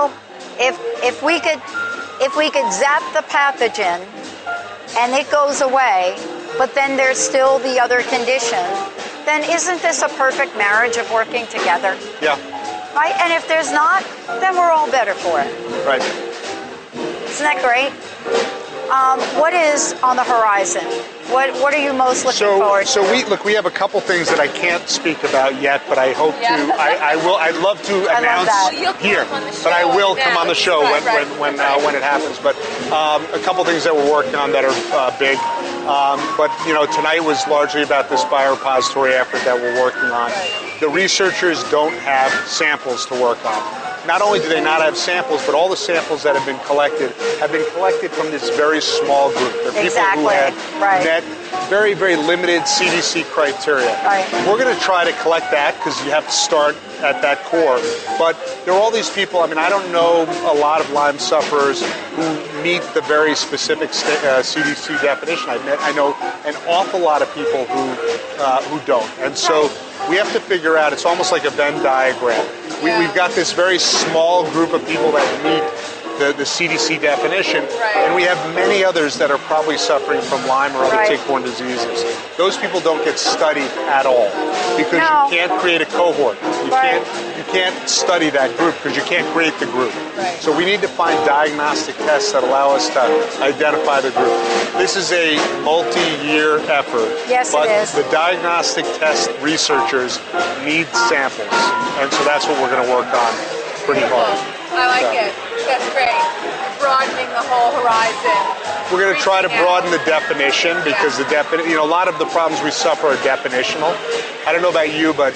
if we could zap the pathogen and it goes away, but then there's still the other condition, then isn't this a perfect marriage of working together?
Yeah.
Right? And if there's not, then we're all better for it.
Right.
Isn't that great? What is on the horizon? What are you most looking forward to?
So we have a couple things that I can't speak about yet, but I hope to. I will. I'd love to announce here, but I will come on the show when it happens. But a couple things that we're working on that are big. But tonight was largely about this biorepository effort that we're working on. The researchers don't have samples to work on. Not only do they not have samples, but all the samples that have been collected from this very small group. They're people who had met very, very limited CDC criteria.
Right.
We're going to try to collect that because you have to start at that core. But there are all these people. I don't know a lot of Lyme sufferers who meet the very specific CDC definition. I know an awful lot of people who don't. And so we have to figure out, it's almost like a Venn diagram. We've got this very small group of people that meet the CDC definition, and we have many others that are probably suffering from Lyme or other tick-borne diseases. Those people don't get studied at all because you can't create a cohort. You can't study that group because you can't create the group. So we need to find diagnostic tests that allow us to identify the group. This is a multi-year effort.
Yes,
but
it is.
The diagnostic test researchers need samples, and so that's what we're going to work on pretty hard.
I like it. That's great. Broadening the whole horizon.
We're going to try to broaden the definition because a lot of the problems we suffer are definitional. I don't know about you, but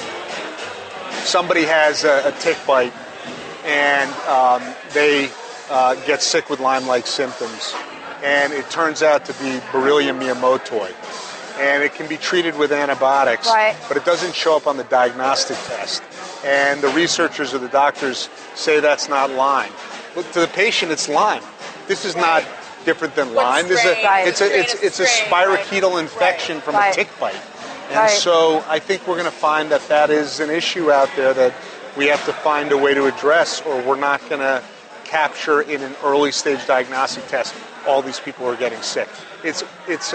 somebody has a tick bite and they get sick with Lyme-like symptoms, and it turns out to be Borrelia miyamotoi. And it can be treated with antibiotics, but it doesn't show up on the diagnostic test. And the researchers or the doctors say that's not Lyme. But to the patient, it's Lyme. This is not different than Lyme. It's a spirochetal infection from a tick bite. And so I think we're going to find that is an issue out there that we have to find a way to address, or we're not going to capture in an early stage diagnostic test all these people who are getting sick. It's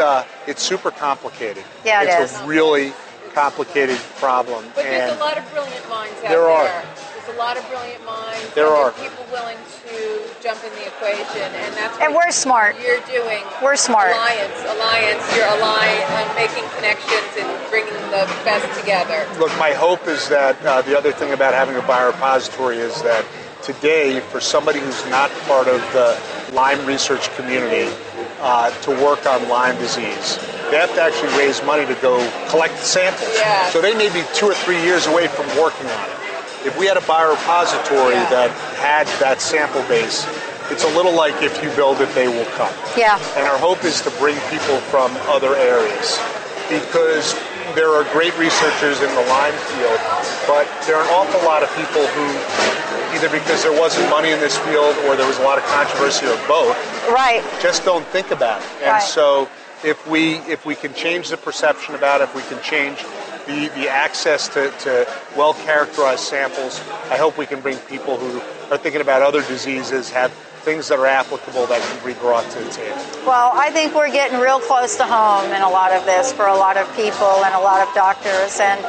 super complicated.
Yeah,
it's a really complicated problem.
But there's a lot of brilliant minds out
there.
There's a lot of brilliant minds.
There are
people willing to jump in the equation, and that's what
we're smart.
You're doing.
We're smart.
Alliance. You're making connections and bringing the best together.
Look, my hope is that the other thing about having a biorepository is that today, for somebody who's not part of the Lyme research community to work on Lyme disease, they have to actually raise money to go collect the samples.
Yeah.
So they may be 2 or 3 years away from working on it. If we had a biorepository that had that sample base, it's a little like if you build it, they will come.
Yeah.
And our hope is to bring people from other areas, because there are great researchers in the Lyme field, but there are an awful lot of people who, either because there wasn't money in this field or there was a lot of controversy or both, just don't think about it. And so if we can change the perception about it, if we can change the access to well-characterized samples, I hope we can bring people who are thinking about other diseases, have things that are applicable that can be brought to the table.
Well, I think we're getting real close to home in a lot of this for a lot of people and a lot of doctors. And,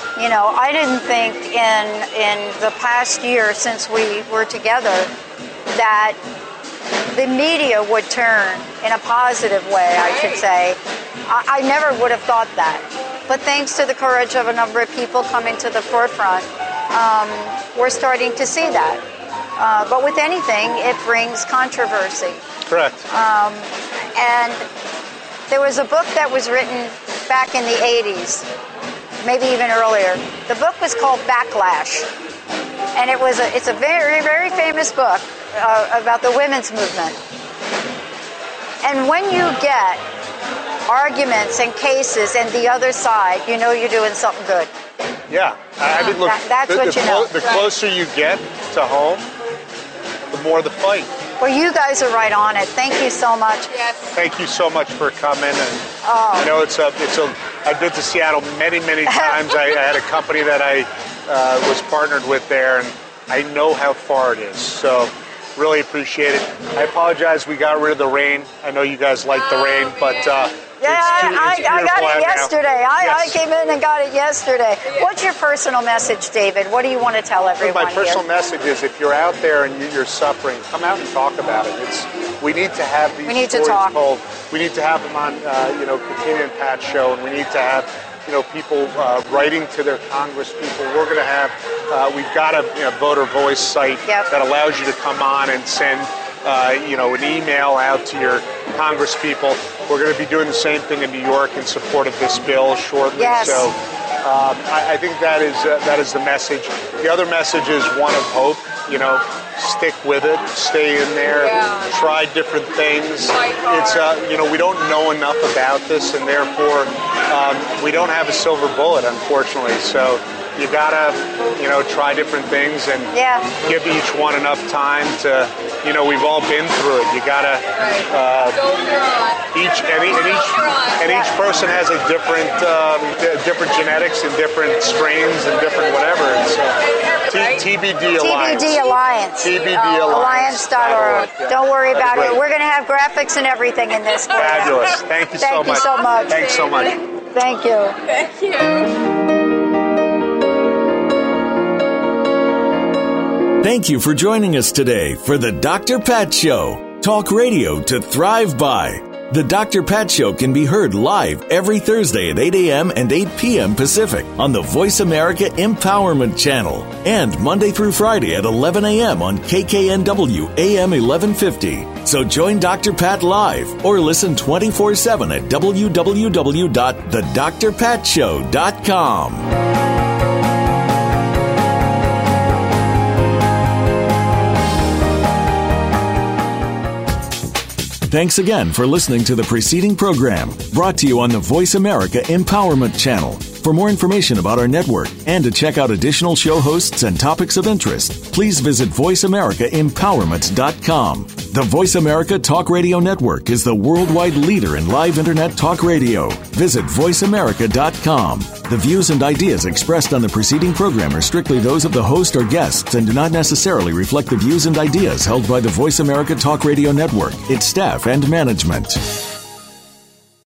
I didn't think in the past year since we were together that the media would turn in a positive way, I should say. I never would have thought that. But thanks to the courage of a number of people coming to the forefront, we're starting to see that. But with anything, it brings controversy.
Correct.
And there was a book that was written back in the 80s, maybe even earlier. The book was called Backlash. And it's a very, very famous book about the women's movement. And when you get arguments and cases and the other side, you know you're doing something good.
Yeah. I mean, look,
that's what you know.
The closer you get to home, the more the fight.
Well, you guys are right on it. Thank you so much.
Yes.
Thank you so much for coming. And I've been to Seattle many, many times. I had a company that I was partnered with there, and I know how far it is. So really appreciate it. I apologize we got rid of the rain. I know you guys like the rain, but
I got it yesterday. I came in and got it yesterday.
Yeah.
What's your personal message, David? What do you want to tell everyone?
My personal message is, if you're out there and you're suffering, come out and talk about it. We need to have these stories told. We need to have them on, Katina and Pat's show, and we need to have, people writing to their Congress people. We're going to have, we've got a voter voice site that allows you to come on and send, an email out to your Congress people. We're going to be doing the same thing in New York in support of this bill shortly.
Yes.
So I think that is the message. The other message is one of hope. Stick with it, stay in there, try different things. It's we don't know enough about this, and therefore we don't have a silver bullet, unfortunately. So you gotta try different things and give each one enough time to we've all been through it. You gotta each person has a different genetics and different strains and different whatever. And so TBD Alliance. TBD Alliance.
Alliance.org.
Yeah.
Don't worry about it. We're going to have graphics and everything in this.
Fabulous. Thank you so much. Thanks so much.
Thank you.
Thank you.
Thank you for joining us today for the Dr. Pat Show. Talk radio to thrive by. The Dr. Pat Show can be heard live every Thursday at 8 a.m. and 8 p.m. Pacific on the Voice America Empowerment Channel and Monday through Friday at 11 a.m. on KKNW AM 1150. So join Dr. Pat live or listen 24/7 at www.thedrpatshow.com. Thanks again for listening to the preceding program, brought to you on the Voice America Empowerment Channel. For more information about our network and to check out additional show hosts and topics of interest, please visit voiceamericaempowerment.com. The Voice America Talk Radio Network is the worldwide leader in live Internet talk radio. Visit voiceamerica.com. The views and ideas expressed on the preceding program are strictly those of the host or guests and do not necessarily reflect the views and ideas held by the Voice America Talk Radio Network, its staff, and management.